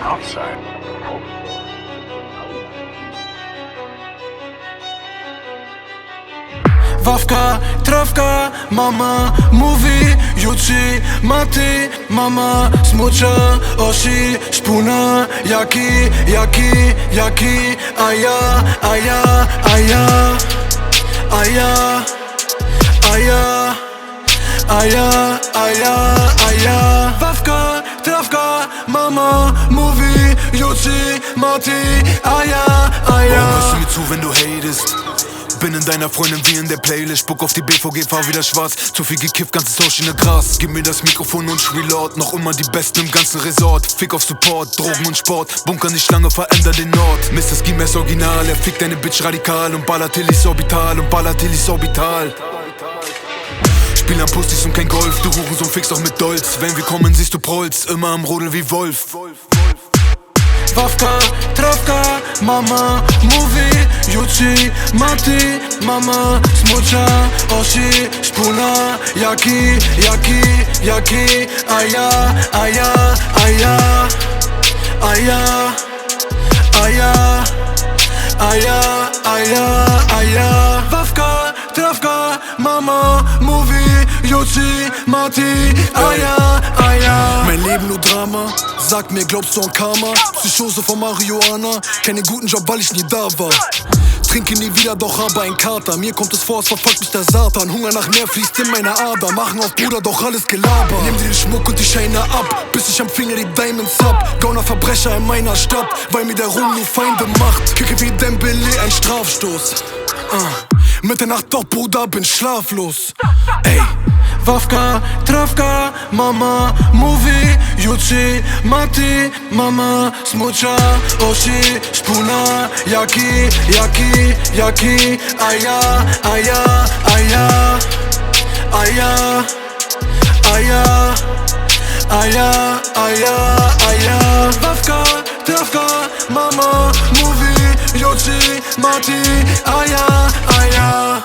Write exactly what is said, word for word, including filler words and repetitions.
outside. Wawka, trawka, mama mówi Juci, maty, mama smucia osi szpuna, jaki, jaki, jaki A ja, a ja, a ja A ja, a ja A ja, a ja, a ja Wawka, trawka, mama mówi Juci, maty, a ja, a ja Warum hörst du mir zu, wenn du hatest? Bin in deiner Freundin wie in der Playlist. Spuck auf die B V G, fahr wieder schwarz. Zu viel gekifft, ganzes Haus in der Gras. Gib mir das Mikrofon und spiel laut. Noch immer die Besten im ganzen Resort. Fick auf Support, Drogen und Sport. Bunker nicht lange, veränder den Nord. Mister Ski Mess Original, er fickt deine Bitch radikal. Und ballert Tillis Orbital, und ballert Tillis Orbital. Spiel am Pustis und kein Golf. Du Hurensohn fickst auch mit Dolz. Wenn wir kommen, siehst du Prolls. Immer am Rodel wie Wolf. Wawka, trawka, mama mówi Juci, maty, mama smucia osi szpuna, jaki, jaki, jaki A ja, a ja, a ja A ja, a ja A ja, a ja, a ja Wawka, trawka, mama mówi Juci, maty, a ja, a ja Mein Leben nur Drama, sag mir, glaubst du an Karma? Psychose von Marihuana, keinen guten Job, weil ich nie da war. Trinke nie wieder, doch habe ein Kater. Mir kommt es vor, es verfolgt mich der Satan. Hunger nach mehr fließt in meine Ader. Machen auf Bruder, doch alles Gelaber. Nimm dir den Schmuck und die Scheine ab, bis ich am Finger die Diamonds hab. Gauner Verbrecher in meiner Stadt, weil mir der Ruhm nur Feinde macht. Kicke wie Dembele, ein Strafstoß. uh. Mitternacht doch, Bruder, bin schlaflos. Ey. Wawka, trawka, mama mówi Juci, maty, mama smucia osi szpuna, jaki, jaki, jaki A ja, a ja, a ja A ja, a ja A ja, a ja, a ja Wawka, trawka, mama mówi Juci, maty, a ja, a ja